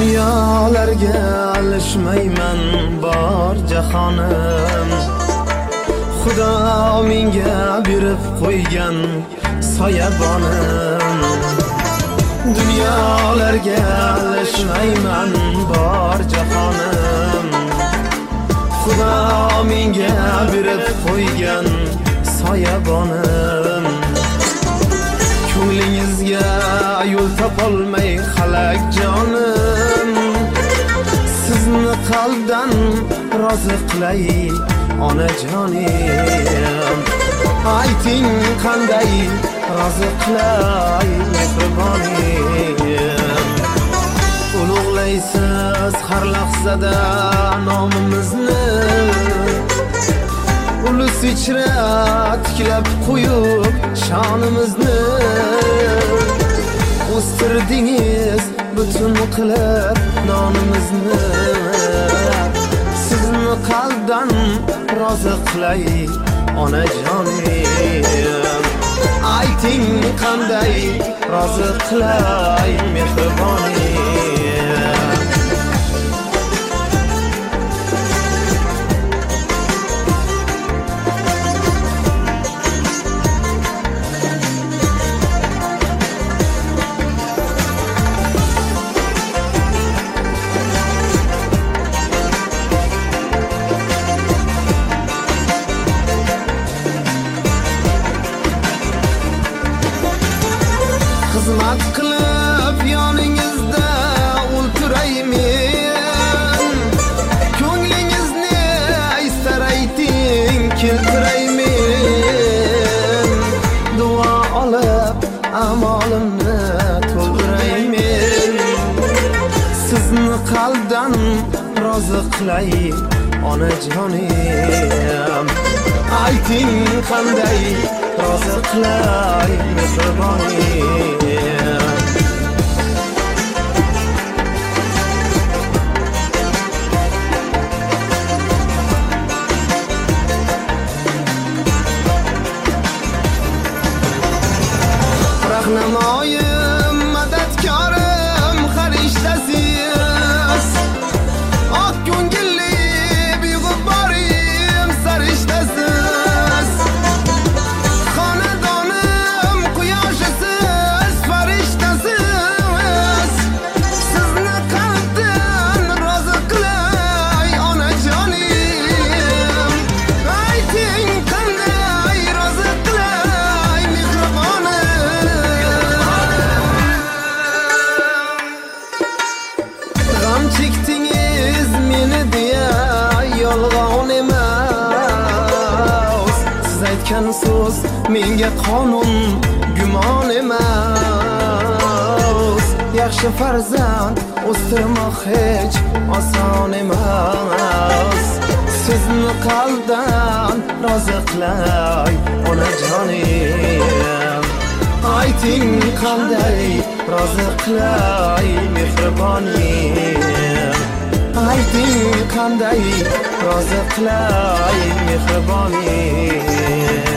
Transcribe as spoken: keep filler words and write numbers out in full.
Dunyolarga alishmayman bor jahonim, Xudo menga berib qo'ygan soyabonim. Dunyolarga alishmayman bor jahonim, Xudo menga berib qo'ygan soyabonim. Ko'nglingizga yo'l topolmay xalak jonim, sizni qalbdan rozi qilay onajonim. Ayting qanday rozi qilay mehribonim. Ulug'laysiz har lahzada nomimizni, ulus ichra tiklab qo'yib shonimizni. O'stirdingiz butun qilib nonimizni, sizni qalbdan rozi qilay onajonim. Ayting qanday rozi qilay mehribonim. Xizmat qilib yoningizda o'ltiraymen, ko'nglingizni istar ayting keltiraymen. Duo olib amolimni to'ldiraymen, sizni qalbdan rozi qilay onajonim. Ayting qanday rozi qilay mehribonim. Rahnamoyim, madadkorim, farishtasiz, oq ko'ngilli buyg'ub borim sarishtasiz. Xonadonim quyoshisiz, farishtasiz, sizni qalbdan rozi qilay onajonim. Ayting qanday rozi qilay mehribonim. G'am chekdingiz meni deya yolg'on emas, siz aytgan so'z menga qonun gumon emas. Yaxshi farzand o'stirmoq hech oson emas, sizni qalbdan rozi qilay onajonim. Ayting qanday rozi qilay mehribonim. Ayting qanday rozi qilay mehribonim.